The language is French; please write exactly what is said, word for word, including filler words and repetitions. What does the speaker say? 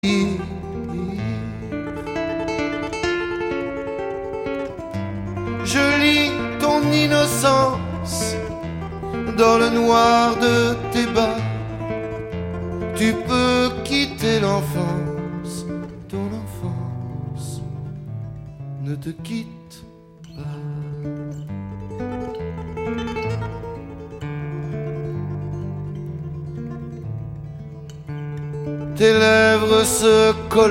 Je lis ton innocence dans le noir de tes bas. Tu peux quitter l'enfance, ton enfance ne te quitte pas. Tes lèvres se collent